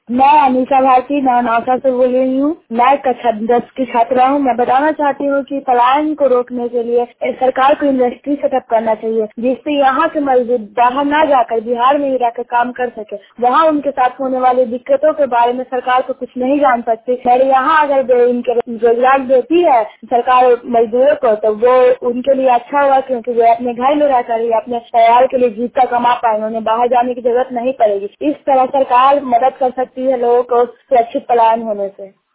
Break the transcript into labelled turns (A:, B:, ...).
A: मैं अनीता भारती नौसा से बोल रही हूँ। मैं कक्षा 10 की छात्रा हूँ। मैं बताना चाहती हूँ कि पलायन को रोकने के लिए सरकार को इंडस्ट्री सेटअप करना चाहिए, जिससे यहाँ के मजदूर बाहर न जाकर बिहार में ही रहकर काम कर सके। वहाँ उनके साथ होने वाली दिक्कतों के बारे में सरकार को कुछ नहीं जान सकती। मेरे यहाँ अगर इनके रोजगार देती है सरकार मजदूरों को, तो वो उनके लिए अच्छा होगा, क्योंकि वो अपने घर में रहकर ही अपने परिवार के लिए जीविका कमा पाएंगे। उन्हें बाहर जाने की जरूरत नहीं पड़ेगी। इस तरह सरकार मदद कर सकती है लोगों को सुरक्षित पलायन होने से।